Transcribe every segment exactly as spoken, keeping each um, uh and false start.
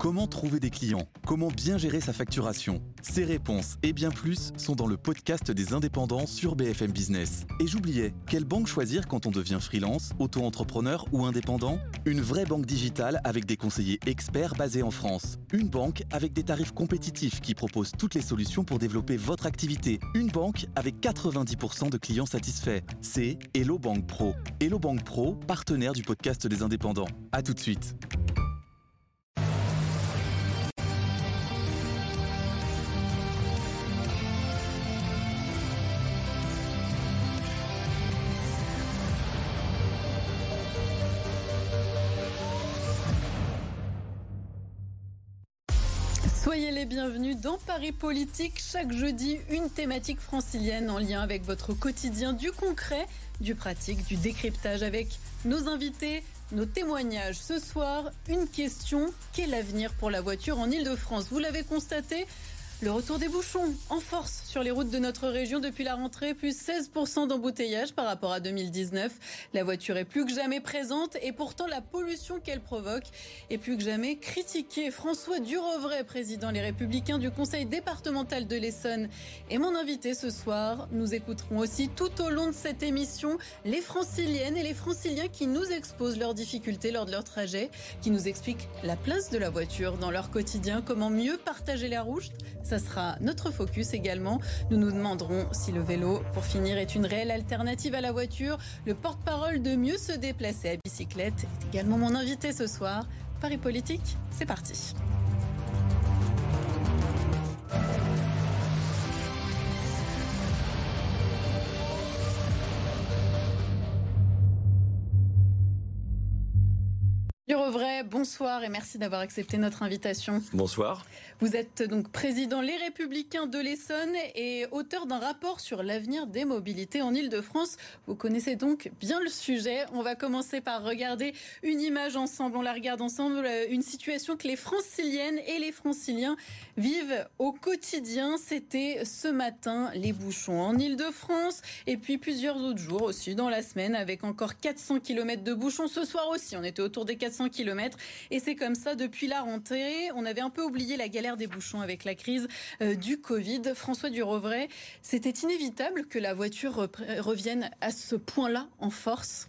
Comment trouver des clients? Comment bien gérer sa facturation? Ces réponses et bien plus sont dans le podcast des indépendants sur B F M Business. Et j'oubliais, quelle banque choisir quand on devient freelance, auto-entrepreneur ou indépendant? Une vraie banque digitale avec des conseillers experts basés en France. Une banque avec des tarifs compétitifs qui propose toutes les solutions pour développer votre activité. Une banque avec quatre-vingt-dix pour cent de clients satisfaits. C'est Hello Bank Pro. Hello Bank Pro, partenaire du podcast des indépendants. À tout de suite. Soyez les bienvenus dans Paris Politique. Chaque jeudi, une thématique francilienne en lien avec votre quotidien, du concret, du pratique, du décryptage avec nos invités, nos témoignages. Ce soir, une question: quel avenir pour la voiture en Ile-de-France? Vous l'avez constaté, le retour des bouchons en force sur les routes de notre région depuis la rentrée, plus seize pour cent d'embouteillage par rapport à deux mille dix-neuf. La voiture est plus que jamais présente et pourtant la pollution qu'elle provoque est plus que jamais critiquée. François Durovray, président Les Républicains du conseil départemental de l'Essonne, est mon invité ce soir. Nous écouterons aussi tout au long de cette émission les franciliennes et les franciliens qui nous exposent leurs difficultés lors de leur trajet, qui nous expliquent la place de la voiture dans leur quotidien, comment mieux partager la route. Ça sera notre focus également. Nous nous demanderons si le vélo, pour finir, est une réelle alternative à la voiture. Le porte-parole de Mieux se déplacer à bicyclette est également mon invité ce soir. Paris Politique, c'est parti. Durovray, bonsoir et merci d'avoir accepté notre invitation. Bonsoir. Vous êtes donc président Les Républicains de l'Essonne et auteur d'un rapport sur l'avenir des mobilités en Ile-de-France. Vous connaissez donc bien le sujet. On va commencer par regarder une image ensemble. On la regarde ensemble, une situation que les franciliennes et les franciliens vivent au quotidien. C'était ce matin les bouchons en Ile-de-France et puis plusieurs autres jours aussi dans la semaine avec encore quatre cents kilomètres de bouchons. Ce soir aussi, on était autour des quatre cents kilomètres et c'est comme ça depuis la rentrée. On avait un peu oublié la galère des bouchons avec la crise euh, du Covid. François Durovray, c'était inévitable que la voiture revienne à ce point-là en force?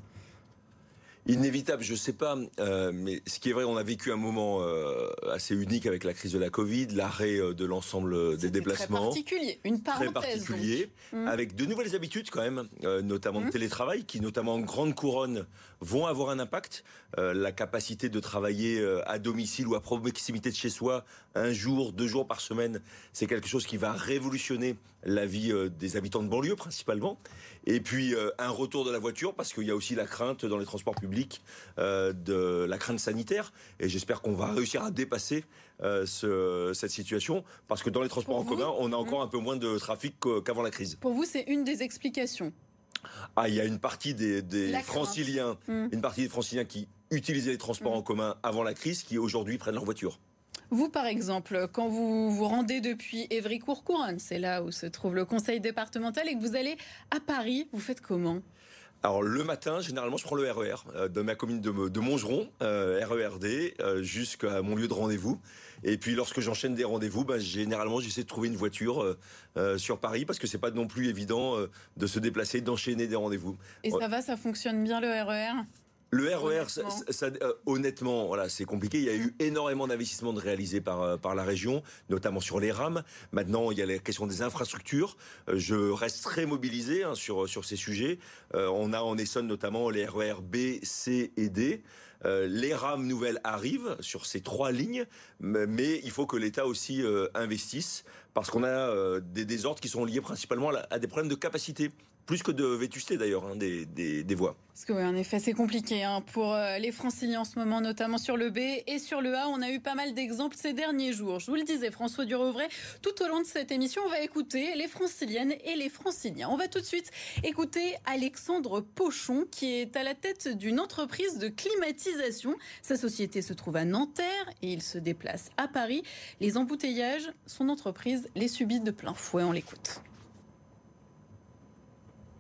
Inévitable, je ne sais pas, euh, mais ce qui est vrai, on a vécu un moment euh, assez unique avec la crise de la Covid, l'arrêt euh, de l'ensemble des déplacements. Très particulier, une parenthèse. Très particulier, mmh. avec de nouvelles habitudes quand même, euh, notamment mmh. de télétravail, qui notamment en grande couronne vont avoir un impact. Euh, la capacité de travailler euh, à domicile ou à proximité de chez soi, un jour, deux jours par semaine, c'est quelque chose qui va révolutionner la vie euh, des habitants de banlieue principalement. Et puis euh, un retour de la voiture, parce qu'il y a aussi la crainte dans les transports publics, euh, de la crainte sanitaire. Et j'espère qu'on va réussir à dépasser euh, ce, cette situation, parce que dans les transports en commun, on a encore mmh. un peu moins de trafic qu'avant la crise. Pour vous, c'est une des explications? Ah, il y a une partie des, des franciliens, mmh. une partie des franciliens qui utilisaient les transports mmh. en commun avant la crise, qui aujourd'hui prennent leur voiture. Vous, par exemple, quand vous vous rendez depuis Évry-Courcouronnes, c'est là où se trouve le conseil départemental, et que vous allez à Paris, vous faites comment ? Alors le matin, généralement, je prends le R E R euh, de ma commune de, de Montgeron, euh, R E R D, euh, jusqu'à mon lieu de rendez-vous. Et puis lorsque j'enchaîne des rendez-vous, ben, généralement, j'essaie de trouver une voiture euh, euh, sur Paris, parce que c'est pas non plus évident euh, de se déplacer, d'enchaîner des rendez-vous. Et ça va, ça fonctionne bien le R E R ? Le R E R, honnêtement, ça, ça, euh, honnêtement voilà, c'est compliqué. Il y a eu énormément d'investissements de réalisés par, euh, par la région, notamment sur les rames. Maintenant, il y a la question des infrastructures. Euh, je reste très mobilisé hein, sur, sur ces sujets. Euh, on a en Essonne notamment les R E R B, C et D. Euh, les rames nouvelles arrivent sur ces trois lignes, mais il faut que l'État aussi euh, investisse, parce qu'on a euh, des désordres qui sont liés principalement à, la, à des problèmes de capacité. Plus que de vétusté d'ailleurs, hein, des, des, des voies. Parce que oui, en effet, c'est compliqué hein, pour euh, les franciliens en ce moment, notamment sur le B et sur le A. On a eu pas mal d'exemples ces derniers jours. Je vous le disais, François Durovray, tout au long de cette émission, on va écouter les franciliennes et les franciliens. On va tout de suite écouter Alexandre Pochon, qui est à la tête d'une entreprise de climatisation. Sa société se trouve à Nanterre et il se déplace à Paris. Les embouteillages, son entreprise les subit de plein fouet. On l'écoute.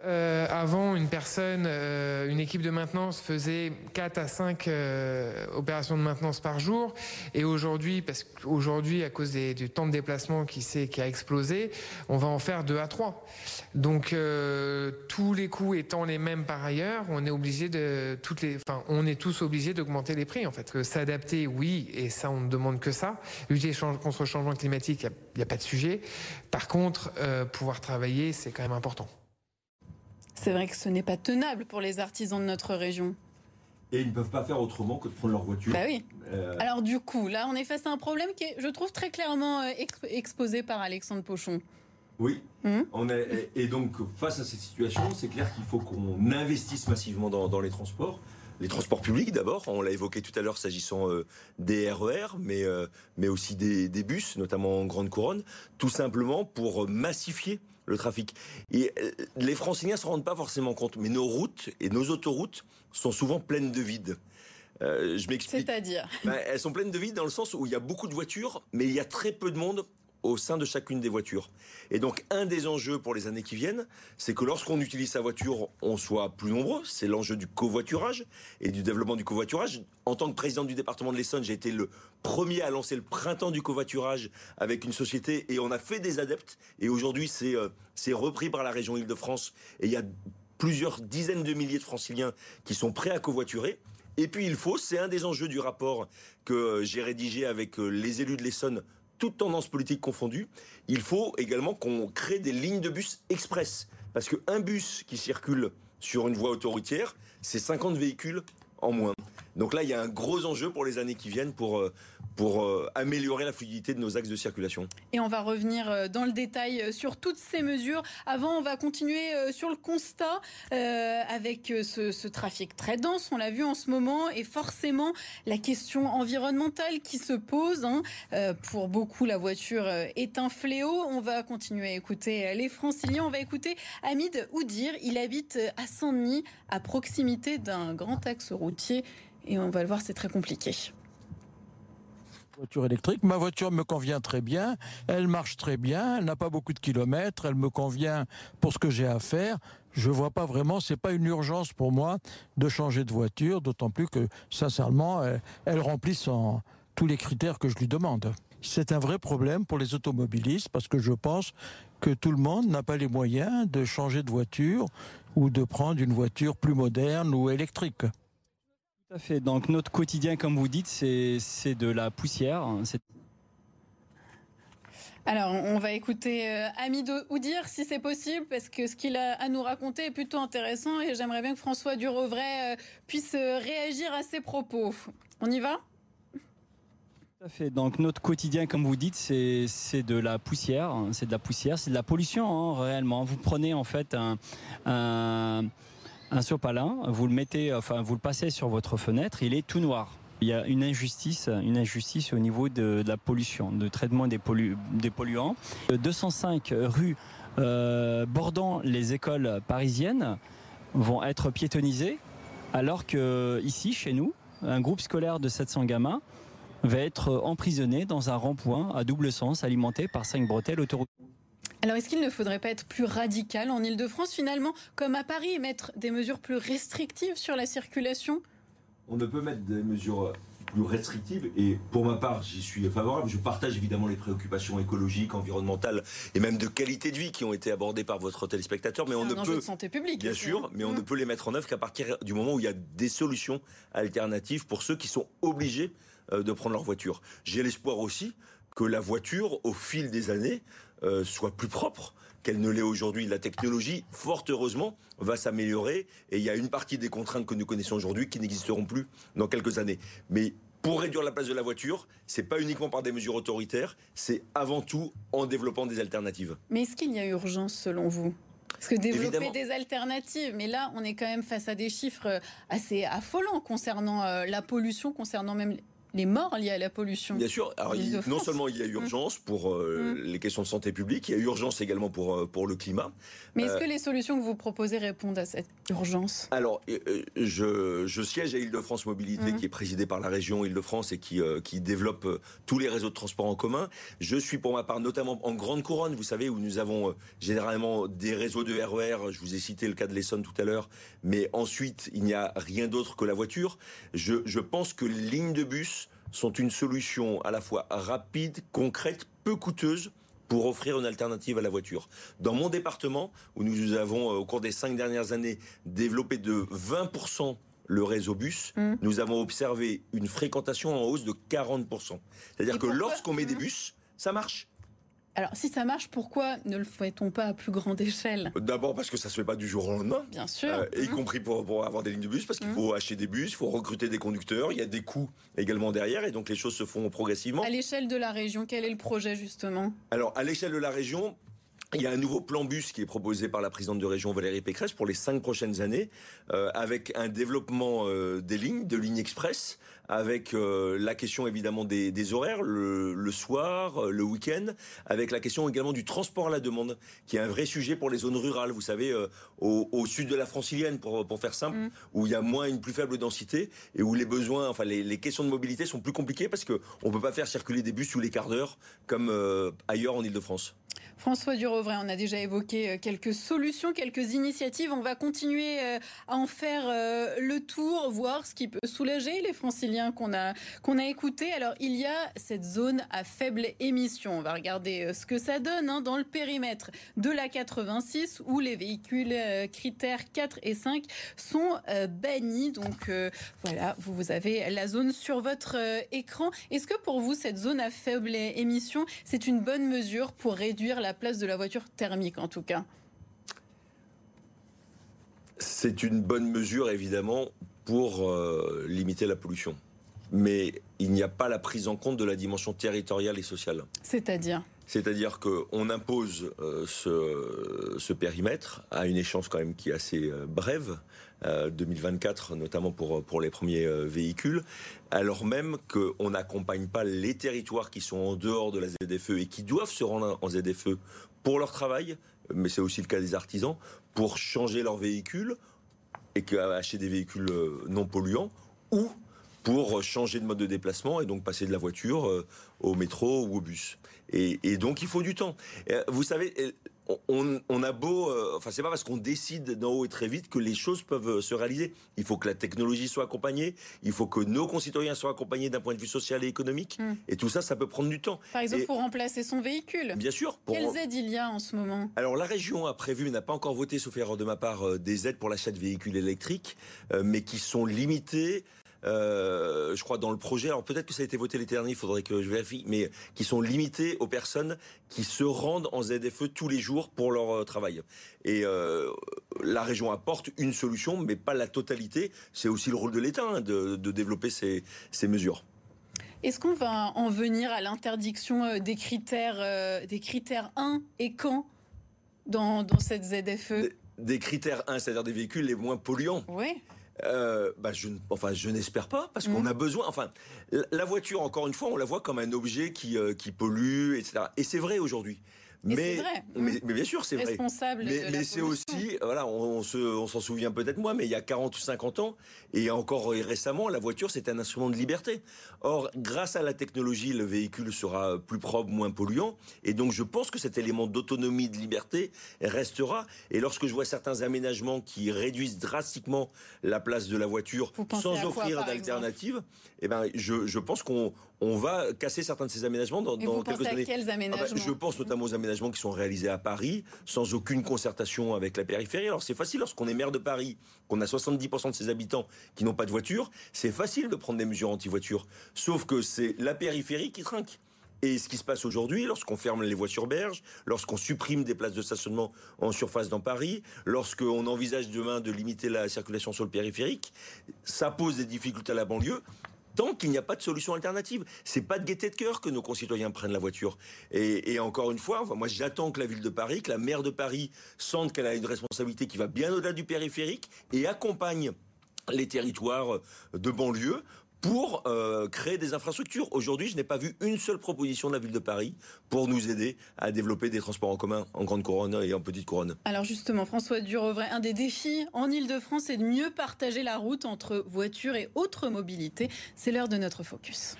Euh, avant, une personne, euh, une équipe de maintenance faisait quatre à cinq euh, opérations de maintenance par jour. Et aujourd'hui, parce qu'aujourd'hui, à cause des, du temps de déplacement qui, s'est, qui a explosé, on va en faire deux à trois. Donc, euh, tous les coûts étant les mêmes par ailleurs, on est obligé de toutes les, enfin, on est tous obligés d'augmenter les prix en fait. Que s'adapter, oui, et ça, on ne demande que ça. Lutter contre le changement climatique, il n'y a, a pas de sujet. Par contre, euh, pouvoir travailler, c'est quand même important. C'est vrai que ce n'est pas tenable pour les artisans de notre région. Et ils ne peuvent pas faire autrement que de prendre leur voiture. Bah oui. Euh... Alors du coup, là, on est face à un problème qui est, je trouve, très clairement exp- exposé par Alexandre Pochon. Oui. Mmh. On est, et donc, face à cette situation, c'est clair qu'il faut qu'on investisse massivement dans, dans les transports. Les transports publics d'abord, on l'a évoqué tout à l'heure s'agissant euh, des R E R, mais, euh, mais aussi des, des bus, notamment en Grande Couronne, tout simplement pour massifier le trafic. Et euh, les Franciliens ne se rendent pas forcément compte, mais nos routes et nos autoroutes sont souvent pleines de vide. Euh, je m'explique. C'est-à-dire ben, elles sont pleines de vide dans le sens où il y a beaucoup de voitures, mais il y a très peu de monde au sein de chacune des voitures. Et donc, un des enjeux pour les années qui viennent, c'est que lorsqu'on utilise sa voiture, on soit plus nombreux. C'est l'enjeu du covoiturage et du développement du covoiturage. En tant que président du département de l'Essonne, j'ai été le premier à lancer le printemps du covoiturage avec une société et on a fait des adeptes. Et aujourd'hui, c'est, euh, c'est repris par la région Île-de-France. Et il y a plusieurs dizaines de milliers de Franciliens qui sont prêts à covoiturer. Et puis, il faut, c'est un des enjeux du rapport que j'ai rédigé avec les élus de l'Essonne, toutes tendances politiques confondues, il faut également qu'on crée des lignes de bus express. Parce qu'un bus qui circule sur une voie autoroutière, c'est cinquante véhicules en moins. Donc là, il y a un gros enjeu pour les années qui viennent pour, pour améliorer la fluidité de nos axes de circulation. Et on va revenir dans le détail sur toutes ces mesures. Avant, on va continuer sur le constat euh, avec ce, ce trafic très dense, on l'a vu en ce moment, et forcément la question environnementale qui se pose. Hein. Euh, pour beaucoup, la voiture est un fléau. On va continuer à écouter les Franciliens. On va écouter Hamid Oudir. Il habite à Saint-Denis, à proximité d'un grand axe routier. Et on va le voir, c'est très compliqué. Voiture électrique, ma voiture me convient très bien, elle marche très bien, elle n'a pas beaucoup de kilomètres, elle me convient pour ce que j'ai à faire. Je vois pas vraiment, c'est pas une urgence pour moi de changer de voiture, d'autant plus que sincèrement, elle, elle remplit son, tous les critères que je lui demande. C'est un vrai problème pour les automobilistes parce que je pense que tout le monde n'a pas les moyens de changer de voiture ou de prendre une voiture plus moderne ou électrique. Tout à fait. Donc notre quotidien, comme vous dites, c'est, c'est de la poussière. C'est... Alors, on va écouter euh, Hamid Oudir, si c'est possible, parce que ce qu'il a à nous raconter est plutôt intéressant et j'aimerais bien que François Durovray euh, puisse euh, réagir à ses propos. On y va ? Tout à fait. Donc notre quotidien, comme vous dites, c'est, c'est de la poussière. C'est de la poussière, c'est de la pollution, hein, réellement. Vous prenez en fait un... un Un sopalin, vous le mettez, enfin vous le passez sur votre fenêtre, il est tout noir. Il y a une injustice, une injustice au niveau de, de la pollution, de traitement des, pollu, des polluants. deux cent cinq rues euh, bordant les écoles parisiennes vont être piétonnisées, alors que ici, chez nous, un groupe scolaire de sept cents gamins va être emprisonné dans un rond-point à double sens alimenté par cinq bretelles autoroutes. Alors, est-ce qu'il ne faudrait pas être plus radical en Île-de-France, finalement, comme à Paris, et mettre des mesures plus restrictives sur la circulation ? On ne peut mettre des mesures plus restrictives, et pour ma part, j'y suis favorable. Je partage évidemment les préoccupations écologiques, environnementales, et même de qualité de vie qui ont été abordées par votre téléspectateur. Mais C'est on un ne enjeu peut, de santé publique. bien aussi, sûr, hein. mais on mmh. ne peut les mettre en œuvre qu'à partir du moment où il y a des solutions alternatives pour ceux qui sont obligés de prendre leur voiture. J'ai l'espoir aussi que la voiture, au fil des années, Euh, soit plus propre qu'elle ne l'est aujourd'hui. La technologie, fort heureusement, va s'améliorer et il y a une partie des contraintes que nous connaissons aujourd'hui qui n'existeront plus dans quelques années. Mais pour réduire la place de la voiture, c'est pas uniquement par des mesures autoritaires, c'est avant tout en développant des alternatives. Mais est-ce qu'il y a urgence selon vous ? Parce que développer Évidemment. des alternatives, mais là, on est quand même face à des chiffres assez affolants concernant euh, la pollution, concernant même les morts liées à la pollution. Bien sûr. Alors, il, non seulement il y a urgence mmh. pour euh, mmh. les questions de santé publique, il y a urgence également pour, pour le climat. Mais est-ce euh, que les solutions que vous proposez répondent à cette urgence ? Alors, euh, je, je siège à Île-de-France Mobilité, mmh. qui est présidée par la région Île-de-France et qui, euh, qui développe euh, tous les réseaux de transport en commun. Je suis pour ma part notamment en Grande Couronne, vous savez, où nous avons euh, généralement des réseaux de R E R. Je vous ai cité le cas de l'Essonne tout à l'heure. Mais ensuite, il n'y a rien d'autre que la voiture. Je, je pense que les lignes de bus sont une solution à la fois rapide, concrète, peu coûteuse pour offrir une alternative à la voiture. Dans mon département, où nous avons, au cours des cinq dernières années, développé de vingt pour cent le réseau bus, mmh. nous avons observé une fréquentation en hausse de quarante pour cent. C'est-à-dire Et que pourquoi lorsqu'on met mmh. des bus, ça marche. Alors, si ça marche, pourquoi ne le fait-on pas à plus grande échelle ? D'abord parce que ça se fait pas du jour au lendemain. Bien sûr. Euh, y mmh. compris pour, pour avoir des lignes de bus, parce qu'il mmh. faut acheter des bus, il faut recruter des conducteurs, il y a des coûts également derrière, et donc les choses se font progressivement. À l'échelle de la région, quel est le projet justement ? Alors, à l'échelle de la région, il y a un nouveau plan bus qui est proposé par la présidente de région Valérie Pécresse pour les cinq prochaines années, euh, avec un développement euh, des lignes, de lignes express, avec euh, la question évidemment des, des horaires, le, le soir, euh, le week-end, avec la question également du transport à la demande, qui est un vrai sujet pour les zones rurales, vous savez, euh, au, au sud de la francilienne, pour, pour faire simple, mmh. où il y a moins une plus faible densité et où les besoins, enfin les, les questions de mobilité sont plus compliquées parce qu'on ne peut pas faire circuler des bus tous les quarts d'heure comme euh, ailleurs en Île-de-France. François Durovray, on a déjà évoqué quelques solutions, quelques initiatives. On va continuer à en faire le tour, voir ce qui peut soulager les franciliens qu'on a, qu'on a écoutés. Alors, il y a cette zone à faible émission. On va regarder ce que ça donne hein, dans le périmètre de l'A quatre-vingt-six où les véhicules critères quatre et cinq sont bannis. Donc, euh, voilà, vous, vous avez la zone sur votre écran. Est-ce que pour vous, cette zone à faible émission, c'est une bonne mesure pour réduire la place de la voiture thermique en tout cas? C'est une bonne mesure évidemment pour euh, limiter la pollution. Mais il n'y a pas la prise en compte de la dimension territoriale et sociale. C'est-à-dire ? C'est-à-dire qu'on impose euh, ce, ce périmètre à une échéance quand même qui est assez euh, brève, euh, deux mille vingt-quatre notamment pour, pour les premiers euh, véhicules, alors même qu'on n'accompagne pas les territoires qui sont en dehors de la Z F E et qui doivent se rendre en Z F E pour leur travail, mais c'est aussi le cas des artisans, pour changer leur véhicule et acheter des véhicules non polluants, ou pour changer de mode de déplacement et donc passer de la voiture euh, au métro ou au bus. Et, et donc il faut du temps. Et, vous savez, on, on a beau... Euh, enfin, c'est pas parce qu'on décide d'en haut et très vite que les choses peuvent se réaliser. Il faut que la technologie soit accompagnée, il faut que nos concitoyens soient accompagnés d'un point de vue social et économique. Mmh. Et tout ça, ça peut prendre du temps. Par exemple, et, pour remplacer son véhicule. Bien sûr. Pour... Quelles aides il y a en ce moment ? Alors, la région a prévu, n'a pas encore voté, sauf erreur de ma part, euh, des aides pour l'achat de véhicules électriques, euh, mais qui sont limitées. Euh, je crois dans le projet, alors peut-être que ça a été voté l'été dernier, il faudrait que je vérifie, mais qui sont limités aux personnes qui se rendent en Z F E tous les jours pour leur euh, travail. Et euh, la région apporte une solution, mais pas la totalité. C'est aussi le rôle de l'État hein, de, de développer ces, ces mesures. Est-ce qu'on va en venir à l'interdiction des critères, euh, des critères un et quand dans, dans cette Z F E ? Des, des critères un, c'est-à-dire des véhicules les moins polluants. Oui. Euh, bah je, enfin, je n'espère pas, parce mmh. qu'on a besoin. Enfin, la voiture, encore une fois, on la voit comme un objet qui, euh, qui pollue, et cetera. Et c'est vrai aujourd'hui. Mais, c'est vrai. mais, mais bien sûr, c'est Responsable vrai. Mais, mais c'est aussi, voilà, on, on, se, on s'en souvient peut-être moins, mais il y a quarante ou cinquante ans, et encore récemment, la voiture, c'était un instrument de liberté. Or, grâce à la technologie, le véhicule sera plus propre, moins polluant, et donc je pense que cet élément d'autonomie, de liberté restera. Et lorsque je vois certains aménagements qui réduisent drastiquement la place de la voiture, sans offrir d'alternative, eh ben, je, je pense qu'on on va casser certains de ces aménagements dans, dans quelques années. À quels aménagements ? Ah ben, je pense notamment aux aménagements qui sont réalisés à Paris, sans aucune concertation avec la périphérie. Alors c'est facile, lorsqu'on est maire de Paris, qu'on a soixante-dix pour cent de ses habitants qui n'ont pas de voiture, c'est facile de prendre des mesures anti-voiture. Sauf que c'est la périphérie qui trinque. Et ce qui se passe aujourd'hui, lorsqu'on ferme les voies sur berge, lorsqu'on supprime des places de stationnement en surface dans Paris, lorsqu'on envisage demain de limiter la circulation sur le périphérique, ça pose des difficultés à la banlieue. Tant qu'il n'y a pas de solution alternative. C'est pas de gaieté de cœur que nos concitoyens prennent la voiture. Et, et encore une fois, moi j'attends que la ville de Paris, que la maire de Paris sente qu'elle a une responsabilité qui va bien au-delà du périphérique et accompagne les territoires de banlieue pour euh, créer des infrastructures. Aujourd'hui, je n'ai pas vu une seule proposition de la ville de Paris pour nous aider à développer des transports en commun en grande couronne et en petite couronne. Alors justement, François Durovray, un des défis en Ile-de-France, c'est de mieux partager la route entre voitures et autres mobilités. C'est l'heure de notre focus.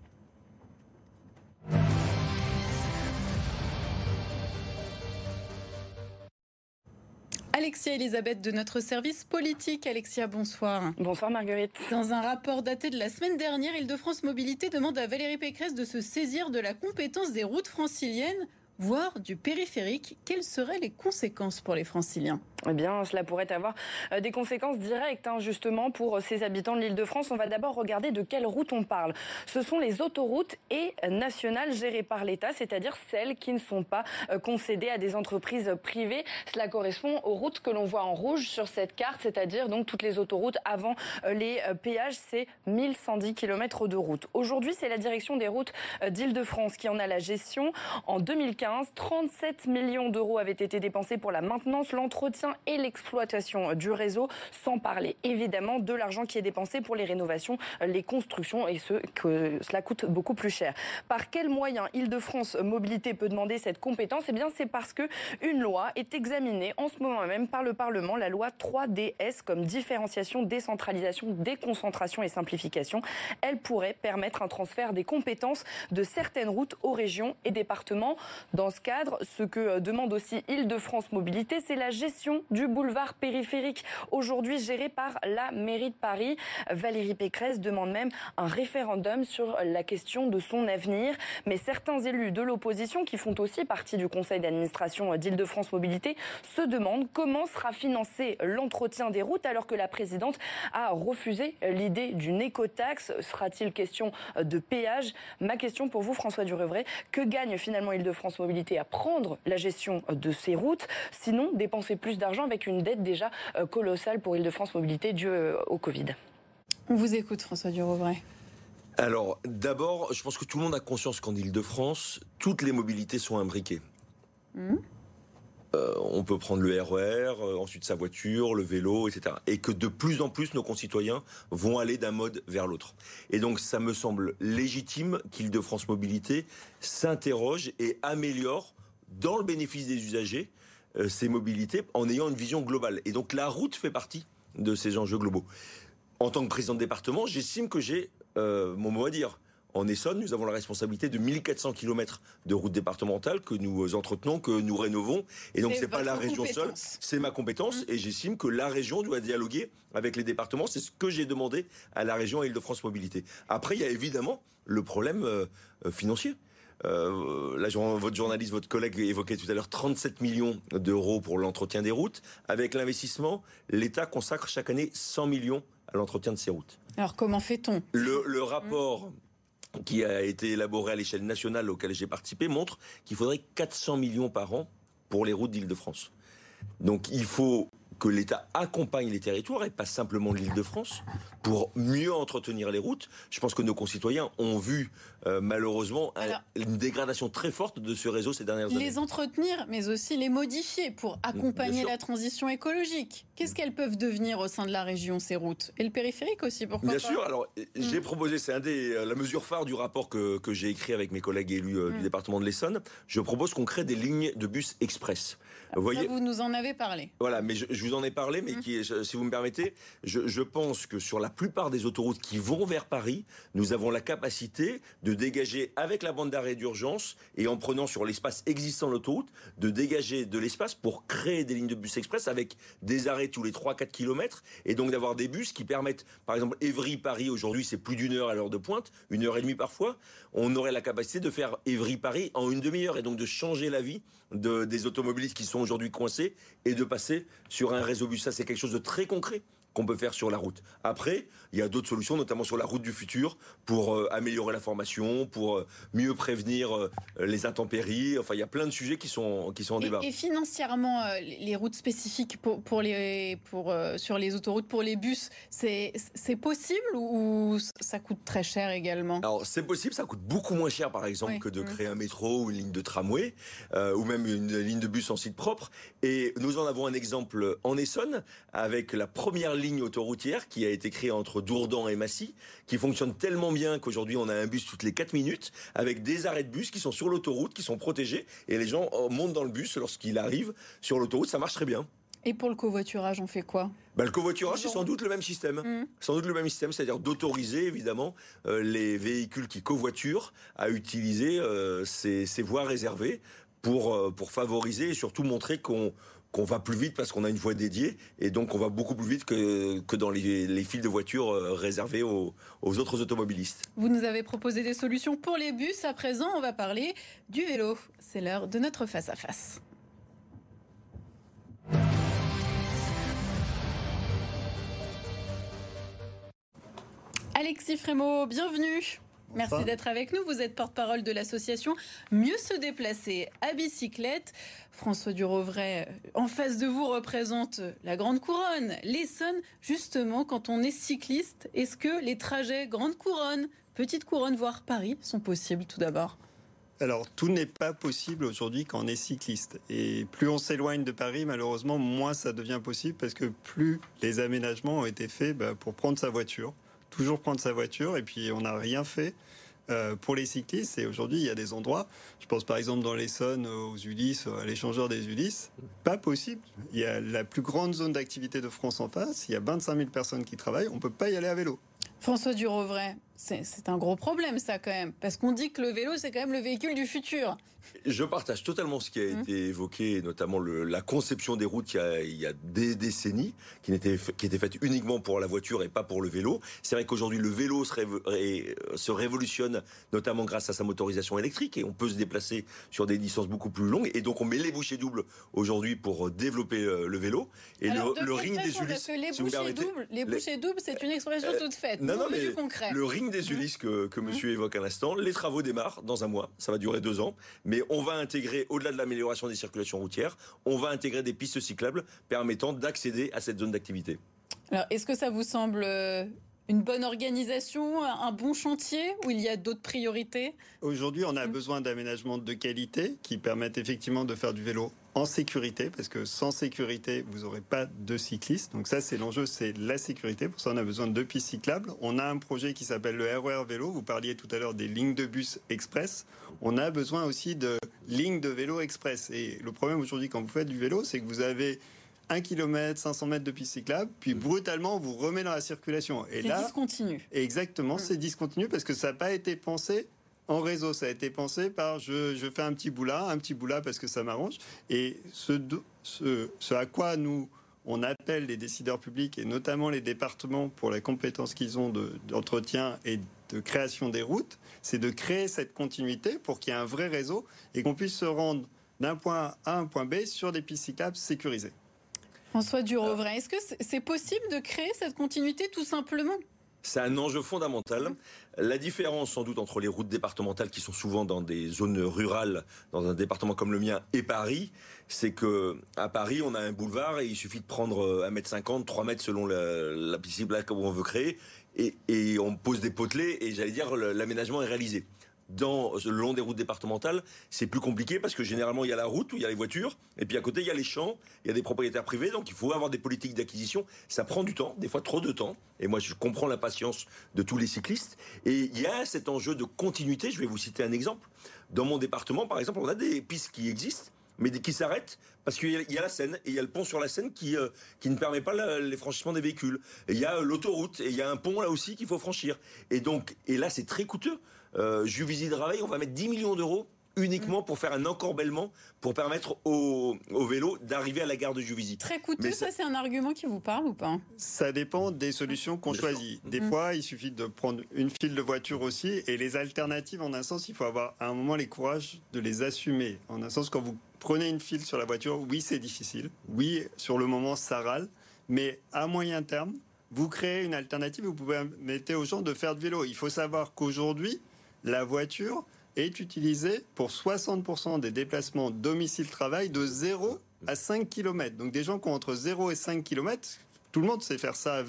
Alexia Elisabeth de notre service politique. Alexia, bonsoir. Bonsoir Marguerite. Dans un rapport daté de la semaine dernière, Île-de-France Mobilité demande à Valérie Pécresse de se saisir de la compétence des routes franciliennes, voire du périphérique. Quelles seraient les conséquences pour les franciliens ? Eh bien, cela pourrait avoir des conséquences directes, hein, justement, pour ces habitants de l'Île-de-France. On va d'abord regarder de quelles routes on parle. Ce sont les autoroutes et nationales gérées par l'État, c'est-à-dire celles qui ne sont pas concédées à des entreprises privées. Cela correspond aux routes que l'on voit en rouge sur cette carte, c'est-à-dire donc toutes les autoroutes avant les péages. C'est mille cent dix kilomètres de route. Aujourd'hui, c'est la direction des routes d'Île-de-France qui en a la gestion. En deux mille quinze, trente-sept millions d'euros avaient été dépensés pour la maintenance, l'entretien et l'exploitation du réseau, sans parler évidemment de l'argent qui est dépensé pour les rénovations, les constructions, et ce que cela coûte beaucoup plus cher. Par quels moyens Île-de-France Mobilité peut demander cette compétence ? Eh bien, c'est parce que une loi est examinée en ce moment même par le Parlement, la loi trois D S, comme différenciation, décentralisation, déconcentration et simplification. Elle pourrait permettre un transfert des compétences de certaines routes aux régions et départements. Dans ce cadre, ce que demande aussi Île-de-France Mobilité, c'est la gestion du boulevard périphérique, aujourd'hui géré par la mairie de Paris. Valérie Pécresse demande même un référendum sur la question de son avenir. Mais certains élus de l'opposition, qui font aussi partie du conseil d'administration d'Île-de-France Mobilité, se demandent comment sera financé l'entretien des routes alors que la présidente a refusé l'idée d'une écotaxe. Sera-t-il question de péage ? Ma question pour vous, François Durovray, que gagne finalement Île-de-France Mobilité à prendre la gestion de ces routes, sinon dépenser plus d'argent avec une dette déjà colossale pour Île-de-France Mobilité due au Covid. On vous écoute, François Durovray. Alors, d'abord, je pense que tout le monde a conscience qu'en Île-de-France, toutes les mobilités sont imbriquées. Mmh. Euh, on peut prendre le R E R, euh, ensuite sa voiture, le vélo, et cetera. Et que de plus en plus, nos concitoyens vont aller d'un mode vers l'autre. Et donc, ça me semble légitime qu'Île-de-France Mobilité s'interroge et améliore, dans le bénéfice des usagers, ces mobilités en ayant une vision globale. Et donc la route fait partie de ces enjeux globaux. En tant que président de département, j'estime que j'ai euh, mon mot à dire. En Essonne, nous avons la responsabilité de mille quatre cents kilomètres de routes départementales que nous entretenons, que nous rénovons. Et donc, c'est pas la région seule, c'est ma compétence. Mmh. Et j'estime que la région doit dialoguer avec les départements. C'est ce que j'ai demandé à la région Île-de-France Mobilité. Après, il y a évidemment le problème euh, financier. Euh, là, votre journaliste, votre collègue évoquait tout à l'heure trente-sept millions d'euros pour l'entretien des routes. Avec l'investissement, l'État consacre chaque année cent millions à l'entretien de ces routes. Alors, comment fait-on ? Le, le rapport qui a été élaboré à l'échelle nationale auquel j'ai participé montre qu'il faudrait quatre cents millions par an pour les routes d'Île-de-France. Donc, il faut que l'État accompagne les territoires et pas simplement l'Île-de-France pour mieux entretenir les routes. Je pense que nos concitoyens ont vu euh, malheureusement un, Alors, une dégradation très forte de ce réseau ces dernières les années. Les entretenir, mais aussi les modifier pour accompagner la transition écologique. Qu'est-ce qu'elles peuvent devenir au sein de la région, ces routes ? Et le périphérique aussi, pourquoi Bien pas ? sûr. Alors, mmh. j'ai proposé, c'est un des, la mesure phare du rapport que, que j'ai écrit avec mes collègues élus euh, mmh. du département de l'Essonne. Je propose qu'on crée des lignes de bus express. Vous voyez, ça, vous nous en avez parlé. Voilà, mais je, je vous en ai parlé, mais mmh. qui est, si vous me permettez, je, je pense que sur la plupart des autoroutes qui vont vers Paris, nous avons la capacité de dégager avec la bande d'arrêt d'urgence et en prenant sur l'espace existant de l'autoroute, de dégager de l'espace pour créer des lignes de bus express avec des arrêts tous les trois à quatre kilomètres et donc d'avoir des bus qui permettent, par exemple, Évry-Paris, aujourd'hui c'est plus d'une heure à l'heure de pointe, une heure et demie parfois, on aurait la capacité de faire Évry-Paris en une demi-heure et donc de changer la vie de, des automobilistes qui sont aujourd'hui coincés et de passer sur un réseau bus. Ça, c'est quelque chose de très concret qu'on peut faire sur la route. Après, il y a d'autres solutions, notamment sur la route du futur, pour euh, améliorer la formation, pour euh, mieux prévenir euh, les intempéries. Enfin, il y a plein de sujets qui sont, qui sont en et, débat. Et financièrement, euh, les routes spécifiques pour, pour les, pour, euh, sur les autoroutes pour les bus, c'est, c'est possible ou ça coûte très cher également ? Alors, c'est possible, ça coûte beaucoup moins cher, par exemple, oui. que de créer un métro ou une ligne de tramway, euh, ou même une ligne de bus en site propre. Et nous en avons un exemple en Essonne, avec la première ligne ligne autoroutière qui a été créée entre Dourdan et Massy, qui fonctionne tellement bien qu'aujourd'hui on a un bus toutes les quatre minutes, avec des arrêts de bus qui sont sur l'autoroute, qui sont protégés, et les gens montent dans le bus lorsqu'il arrive sur l'autoroute, ça marche très bien. Et pour le covoiturage, on fait quoi ? Bah, le covoiturage, c'est sans doute le même système. Mmh. Sans doute le même système, c'est-à-dire d'autoriser évidemment euh, les véhicules qui covoiturent à utiliser euh, ces, ces voies réservées pour, euh, pour favoriser et surtout montrer qu'on qu'on va plus vite parce qu'on a une voie dédiée et donc on va beaucoup plus vite que, que dans les, les files de voitures réservées aux, aux autres automobilistes. Vous nous avez proposé des solutions pour les bus. À présent, on va parler du vélo. C'est l'heure de notre face-à-face. Alexis Frémaux, bienvenue. Merci enfin. d'être avec nous. Vous êtes porte-parole de l'association Mieux se déplacer à bicyclette. François Durovray, en face de vous, représente la Grande Couronne, l'Essonne. Justement, quand on est cycliste, est-ce que les trajets Grande Couronne, Petite Couronne, voire Paris, sont possibles tout d'abord ? Alors, tout n'est pas possible aujourd'hui quand on est cycliste. Et plus on s'éloigne de Paris, malheureusement, moins ça devient possible parce que plus les aménagements ont été faits bah, pour prendre sa voiture. Toujours prendre sa voiture et puis on n'a rien fait euh, pour les cyclistes. Et aujourd'hui, il y a des endroits, je pense par exemple dans l'Essonne, aux Ulysses, à l'échangeur des Ulysses, pas possible. Il y a la plus grande zone d'activité de France en face, il y a vingt-cinq mille personnes qui travaillent, on ne peut pas y aller à vélo. François Durovray, c'est, c'est un gros problème ça quand même, parce qu'on dit que le vélo c'est quand même le véhicule du futur. Je partage totalement ce qui a mmh. été évoqué, notamment le, la conception des routes il y a, il y a des décennies, qui, n'était, qui était faite uniquement pour la voiture et pas pour le vélo. C'est vrai qu'aujourd'hui le vélo se, révo, ré, se révolutionne, notamment grâce à sa motorisation électrique, et on peut se déplacer sur des distances beaucoup plus longues, et donc on met les bouchées doubles aujourd'hui pour développer le, le vélo. Et alors, le, le ring des Ulysses... Parce que les si bouchées doubles, les bouchées les... doubles, c'est une expression euh, toute faite. Non, non, mais du concret. Le ring des Ulysses que, que monsieur mmh. évoque à l'instant, les travaux démarrent dans un mois, ça va durer deux ans, mais on va intégrer, au-delà de l'amélioration des circulations routières, on va intégrer des pistes cyclables permettant d'accéder à cette zone d'activité. Alors, est-ce que ça vous semble une bonne organisation, un bon chantier, ou il y a d'autres priorités ? Aujourd'hui, on a mmh. besoin d'aménagements de qualité qui permettent effectivement de faire du vélo en sécurité, parce que sans sécurité, vous n'aurez pas de cyclistes. Donc ça, c'est l'enjeu, c'est la sécurité. Pour ça, on a besoin de pistes cyclables. On a un projet qui s'appelle le R E R Vélo. Vous parliez tout à l'heure des lignes de bus express. On a besoin aussi de lignes de vélo express. Et le problème aujourd'hui, quand vous faites du vélo, c'est que vous avez un kilomètre, cinq cents mètres de piste cyclable, puis brutalement, on vous remet dans la circulation. Et c'est là, discontinu. Exactement, mmh. c'est discontinu parce que ça n'a pas été pensé en réseau. Ça a été pensé par je, je fais un petit bout là, un petit bout là parce que ça m'arrange. Et ce, ce, ce à quoi nous, on appelle les décideurs publics et notamment les départements pour la compétence qu'ils ont de, d'entretien et de création des routes, c'est de créer cette continuité pour qu'il y ait un vrai réseau et qu'on puisse se rendre d'un point A à un point B sur des pistes cyclables sécurisées. François Durovray, est-ce que c'est possible de créer cette continuité tout simplement ? C'est un enjeu fondamental. La différence sans doute entre les routes départementales qui sont souvent dans des zones rurales, dans un département comme le mien, et Paris, c'est qu'à Paris, on a un boulevard et il suffit de prendre un mètre cinquante, trois mètres selon la, la piste cyclable qu'on veut créer, et, et on pose des potelets et j'allais dire l'aménagement est réalisé. Dans le long des routes départementales, c'est plus compliqué parce que généralement il y a la route où il y a les voitures et puis à côté il y a les champs, il y a des propriétaires privés, donc il faut avoir des politiques d'acquisition. Ça prend du temps, des fois trop de temps. Et moi je comprends l'impatience de tous les cyclistes. Et il y a cet enjeu de continuité. Je vais vous citer un exemple. Dans mon département, par exemple, on a des pistes qui existent, mais qui s'arrêtent parce qu'il y a la Seine et il y a le pont sur la Seine qui euh, qui ne permet pas la, les franchissements des véhicules. Et il y a l'autoroute et il y a un pont là aussi qu'il faut franchir. Et donc et là c'est très coûteux. Euh, Juvisy Draveil, on va mettre dix millions d'euros uniquement pour faire un encorbellement pour permettre aux, aux vélos d'arriver à la gare de Juvisy. Très coûteux, mais ça, ça c'est un argument qui vous parle ou pas ? Ça dépend des solutions qu'on choisit. Des mmh. fois, il suffit de prendre une file de voiture aussi et les alternatives, en un sens, il faut avoir à un moment les courage de les assumer. En un sens, quand vous prenez une file sur la voiture, oui, c'est difficile. Oui, sur le moment, ça râle. Mais à moyen terme, vous créez une alternative et vous pouvez permettre aux gens de faire du vélo. Il faut savoir qu'aujourd'hui, la voiture est utilisée pour soixante pour cent des déplacements domicile-travail de zéro à cinq kilomètres. Donc des gens qui ont entre zéro et cinq kilomètres, tout le monde sait faire ça à vélo,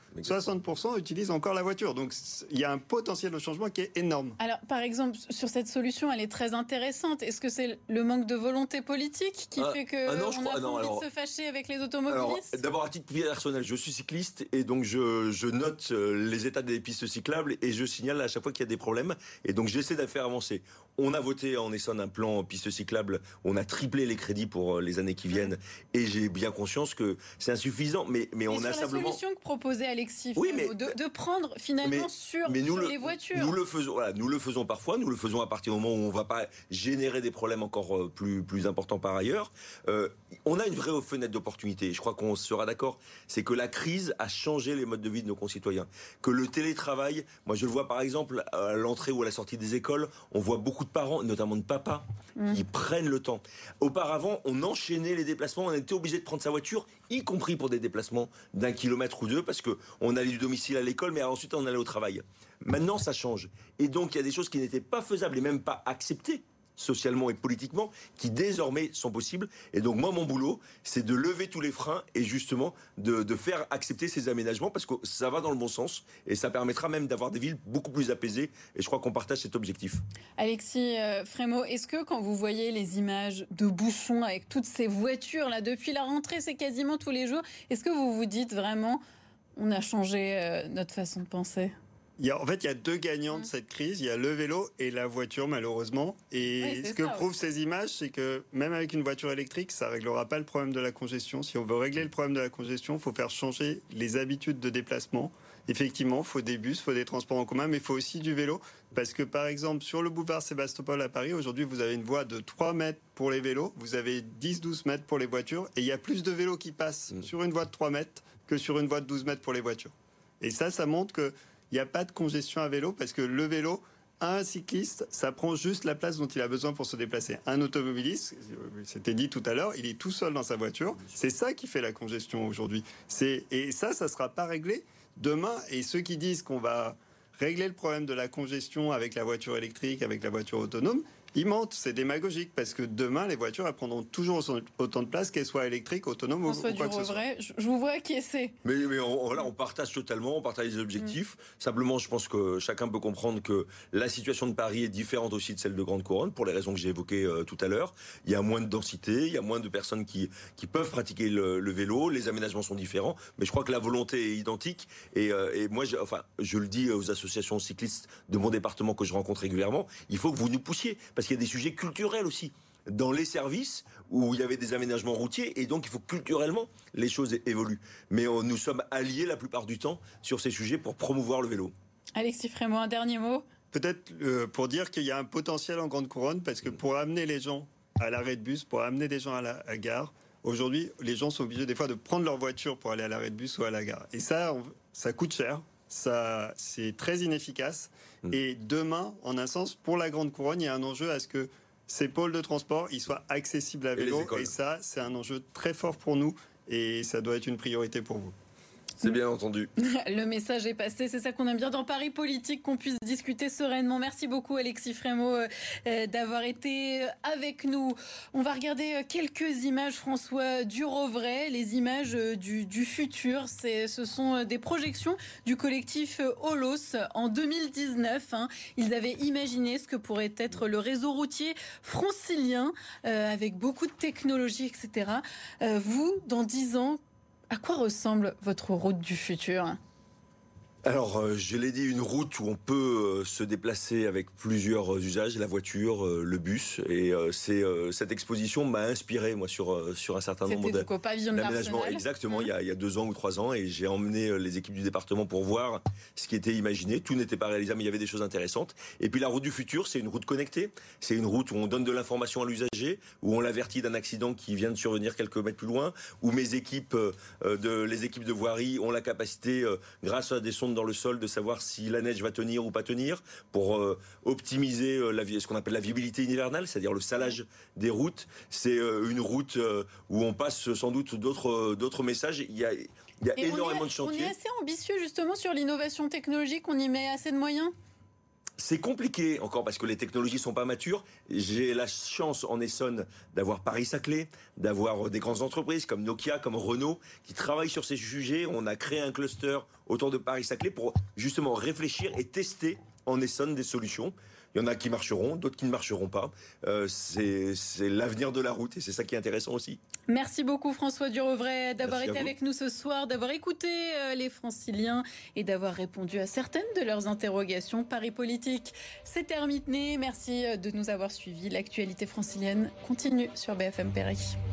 soixante pour cent utilisent encore la voiture. Donc il y a un potentiel de changement qui est énorme. Alors par exemple, sur cette solution, elle est très intéressante. Est-ce que c'est le manque de volonté politique qui ah, fait qu'on ah a pas non, envie alors, de se fâcher avec les automobilistes? Alors, d'abord, à titre personnel, je suis cycliste et donc je, je note les états des pistes cyclables et je signale à chaque fois qu'il y a des problèmes. Et donc j'essaie de faire avancer. On a voté en Essonne un plan piste cyclable. On a triplé les crédits pour les années qui viennent. Et j'ai bien conscience que c'est insuffisant. Mais, mais et on sur a la simplement... solution que proposait Alexis, oui, mais... de, de prendre finalement mais, sur, mais nous sur le, les voitures. Nous le faisons, voilà, nous le faisons parfois. Nous le faisons à partir du moment où on ne va pas générer des problèmes encore plus, plus importants par ailleurs. Euh, on a une vraie fenêtre d'opportunité. Je crois qu'on sera d'accord. C'est que la crise a changé les modes de vie de nos concitoyens. Que le télétravail, moi je le vois par exemple à l'entrée ou à la sortie des écoles, on voit beaucoup de parents, notamment de papas, mmh. qui prennent le temps. Auparavant, on enchaînait les déplacements, on était obligé de prendre sa voiture, y compris pour des déplacements d'un kilomètre ou deux, parce qu'on allait du domicile à l'école, mais ensuite on allait au travail. Maintenant, ça change. Et donc, il y a des choses qui n'étaient pas faisables et même pas acceptées socialement et politiquement, qui désormais sont possibles. Et donc moi, mon boulot, c'est de lever tous les freins et justement de, de faire accepter ces aménagements parce que ça va dans le bon sens et ça permettra même d'avoir des villes beaucoup plus apaisées. Et je crois qu'on partage cet objectif. Alexis euh, Frémaux, est-ce que quand vous voyez les images de bouchons avec toutes ces voitures, là, depuis la rentrée, c'est quasiment tous les jours, est-ce que vous vous dites vraiment, on a changé euh, notre façon de penser ? Il y a, en fait, il y a deux gagnants de cette crise. Il y a le vélo et la voiture, malheureusement. Et oui, ce que ça, prouvent oui. ces images, c'est que même avec une voiture électrique, ça ne réglera pas le problème de la congestion. Si on veut régler le problème de la congestion, il faut faire changer les habitudes de déplacement. Effectivement, il faut des bus, il faut des transports en commun, mais il faut aussi du vélo. Parce que, par exemple, sur le boulevard Sébastopol à Paris, aujourd'hui, vous avez une voie de trois mètres pour les vélos, vous avez dix à douze mètres pour les voitures, et il y a plus de vélos qui passent mmh. sur une voie de trois mètres que sur une voie de douze mètres pour les voitures. Et ça, ça montre que il n'y a pas de congestion à vélo parce que le vélo, un cycliste, ça prend juste la place dont il a besoin pour se déplacer. Un automobiliste, c'était dit tout à l'heure, il est tout seul dans sa voiture. C'est ça qui fait la congestion aujourd'hui. C'est, et ça, ça ne sera pas réglé demain. Et ceux qui disent qu'on va régler le problème de la congestion avec la voiture électrique, avec la voiture autonome, ils mentent, c'est démagogique parce que demain les voitures elles prendront toujours autant de place qu'elles soient électriques, autonomes ou, ou quoi que ce soit. Je, je vous vois acquiescer. Mais, mais on, voilà, on partage totalement, on partage les objectifs. Mmh. Simplement, je pense que chacun peut comprendre que la situation de Paris est différente aussi de celle de Grande Couronne pour les raisons que j'ai évoquées euh, tout à l'heure. Il y a moins de densité, il y a moins de personnes qui, qui peuvent pratiquer le, le vélo, les aménagements sont différents, mais je crois que la volonté est identique. Et, euh, et moi, enfin, je le dis aux associations cyclistes de mon département que je rencontre régulièrement, il faut que vous nous poussiez. Parce qu'il y a des sujets culturels aussi dans les services où il y avait des aménagements routiers et donc il faut culturellement les choses évoluent. Mais on, nous sommes alliés la plupart du temps sur ces sujets pour promouvoir le vélo. Alexis Frémaux, un dernier mot. Peut-être euh, pour dire qu'il y a un potentiel en Grande Couronne parce que pour amener les gens à l'arrêt de bus, pour amener des gens à la à gare, aujourd'hui les gens sont obligés des fois de prendre leur voiture pour aller à l'arrêt de bus ou à la gare. Et ça, on, ça coûte cher. Ça, c'est très inefficace. Mmh. Et demain, en un sens, pour la Grande Couronne, il y a un enjeu à ce que ces pôles de transport ils soient accessibles à vélo. Et, et ça, c'est un enjeu très fort pour nous. Et ça doit être une priorité pour vous. C'est bien entendu. Le message est passé. C'est ça qu'on aime bien dans Paris Politique, qu'on puisse discuter sereinement. Merci beaucoup Alexis Frémaux euh, d'avoir été avec nous. On va regarder quelques images, François Durovray, les images du, du futur. C'est, ce sont des projections du collectif Holos en deux mille dix-neuf. Hein. Ils avaient imaginé ce que pourrait être le réseau routier francilien euh, avec beaucoup de technologie, et cetera. Euh, vous, dans dix ans, à quoi ressemble votre route du futur ? Alors, euh, je l'ai dit, une route où on peut euh, se déplacer avec plusieurs euh, usages, la voiture, euh, le bus. Et euh, c'est, euh, cette exposition m'a inspiré, moi, sur, euh, sur un certain C'était nombre donc au pavillon de d'aménagements. l'Arsenal. Exactement, mmh. il, y a, il y a deux ans ou trois ans. Et j'ai emmené euh, les équipes du département pour voir ce qui était imaginé. Tout n'était pas réalisable, mais il y avait des choses intéressantes. Et puis la route du futur, c'est une route connectée. C'est une route où on donne de l'information à l'usager, où on l'avertit d'un accident qui vient de survenir quelques mètres plus loin, où mes équipes, euh, de, les équipes de voirie ont la capacité, euh, grâce à des sondes dans le sol, de savoir si la neige va tenir ou pas tenir, pour euh, optimiser euh, la, ce qu'on appelle la viabilité hivernale, c'est-à-dire le salage des routes. C'est euh, une route euh, où on passe sans doute d'autres, euh, d'autres messages. Il y a, il y a énormément est, de chantiers. On est assez ambitieux justement sur l'innovation technologique, on y met assez de moyens ? C'est compliqué encore parce que les technologies sont pas matures. J'ai la chance en Essonne d'avoir Paris-Saclay, d'avoir des grandes entreprises comme Nokia, comme Renault, qui travaillent sur ces sujets. On a créé un cluster autour de Paris-Saclay pour justement réfléchir et tester en Essonne des solutions. Il y en a qui marcheront, d'autres qui ne marcheront pas. Euh, c'est, c'est l'avenir de la route et c'est ça qui est intéressant aussi. Merci beaucoup François Durovray d'avoir Merci été avec nous ce soir, d'avoir écouté euh, les Franciliens et d'avoir répondu à certaines de leurs interrogations. Paris Politique, c'est terminé. Merci de nous avoir suivis. L'actualité francilienne continue sur B F M Paris.